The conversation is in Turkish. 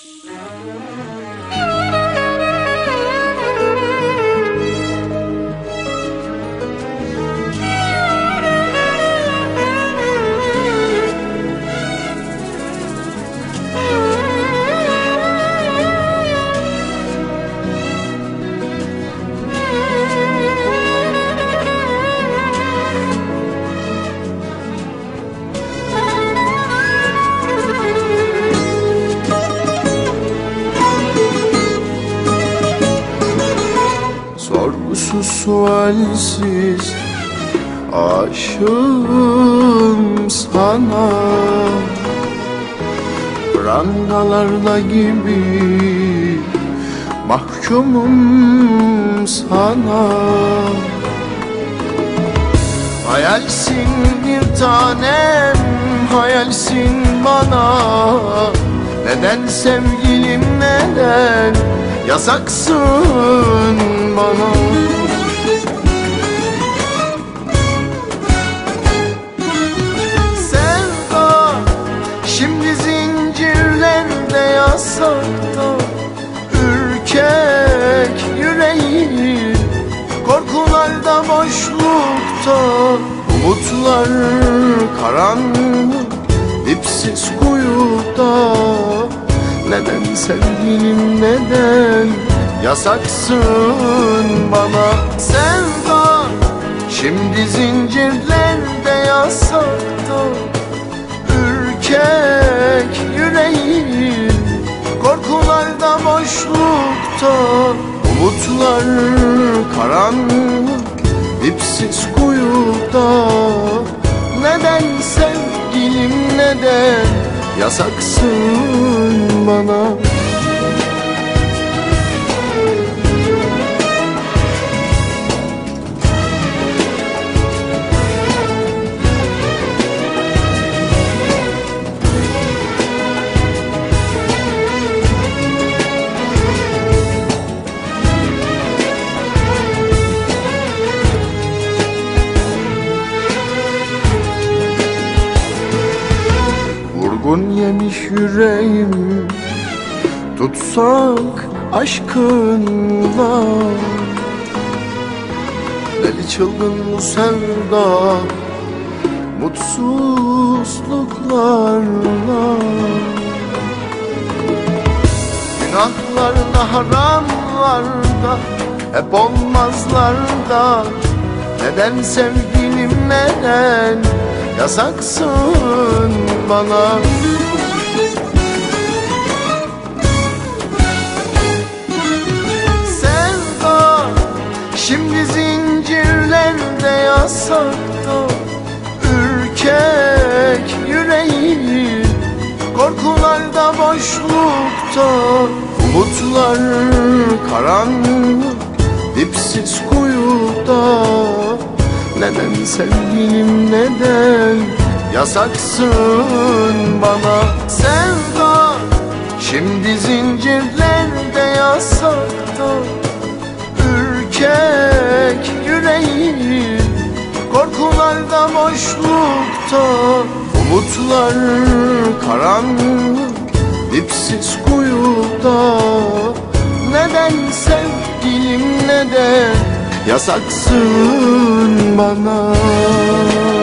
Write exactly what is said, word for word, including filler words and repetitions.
Sorgusuz sualsiz aşığım sana, prangalarla gibi mahkumum sana. Hayalsin bir tanem, hayalsin bana. Neden sevgilim, neden yasaksın bana? Sevda şimdi zincirlerde, yasakta. Ürkek yüreğim korkularda, boşlukta. Umutlar karanlık, dipsiz kuyuda. Neden sevgilim, neden yasaksın bana? Sevda şimdi zincirlerde, yasakta. Ürkek yüreğim korkularda, boşlukta. Umutlar karanlık, dipsiz kuyuda. Neden sevgilim, neden yasaksın bana? Vurgun yemiş yüreğim, tutsak aşkınla. Deli çılgın bu sevda, mutsuzluklarla. Günahlarda, haramlarda, hep olmazlarda. Neden sevgilim, neden yasaksın bana? Sevda şimdi zincirlerde, yasakta. Ürkek yüreğim korkularda, boşlukta. Umutlar karanlık, dipsiz kuyuda. Neden sevgilim, neden yasaksın bana? Sevda şimdi zincirlerde, yasakta. Ürkek yüreğim korkularda, boşlukta. Umutlar karanlık, dipsiz kuyuda. Neden sevgilim, neden yasaksın bana?